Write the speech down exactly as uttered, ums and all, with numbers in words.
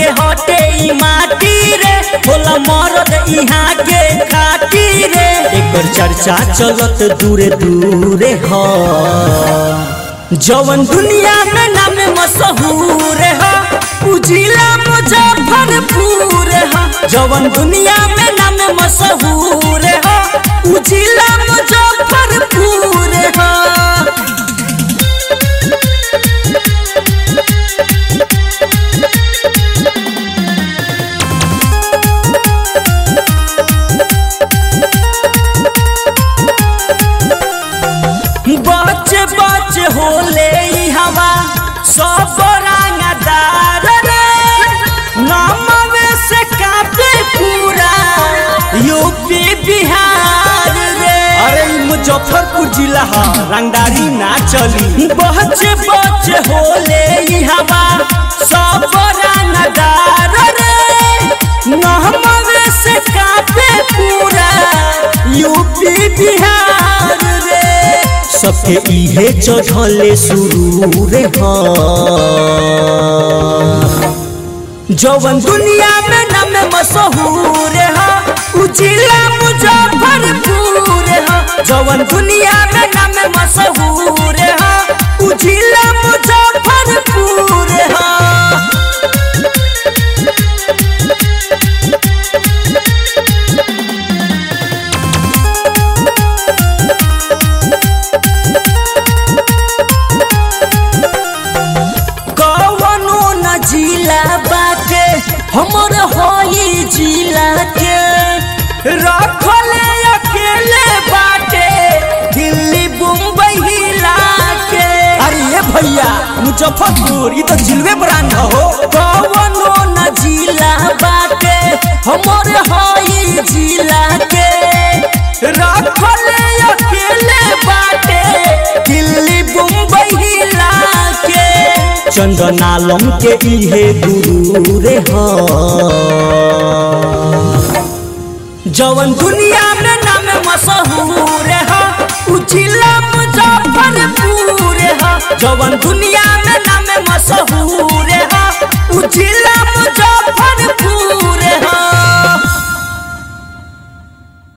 के हटे ई माटी रे होला मरद यहाँ के खाटी रे एकर चर्चा चलत दूरे दूरे ह जवन दुनिया में नाम मशहूर है उजिला मुजफ्फरपुर है जवन दुनिया में नाम मशहूर है उजिला मुजफ्फरपुर है। बच्चे बच्चे होले हवा सब रंगदार रे नामवे से कापे पूरा यूपी बिहार रे अरे मुजफ्फरपुर जिला हा रंगदारी ना चली बच्चे बच्चे होले हवा सब रंगदार रे नामवे से कापे पूरा यूपी बिहार रे सबके इहे चढ़ले सुरूर ह जवन दुनिया में नाम मशहूर है उजिला मुजफ्फरपुर है जवन दुनिया में नाम मशहूर है उजिला मुजफ्फरपुर है। जिला बाटे हमर होई जिला के रखले अकेले बाटे दिल्ली मुंबई हिला के अरे ये भैया मुजफ्फरपुर ये तो जिलवे ब्रांड हो कवनो न जिला बाटे हमर होई जिला के रखले अकेले बाटे दिल्ली मुंबई हिला के चंदन आलम के इहे गुरु रे ह जवन दुनिया में नाम मशहूर है उजिला मुजफ्फरपुर है जवन दुनिया में नाम मशहूर है उजिला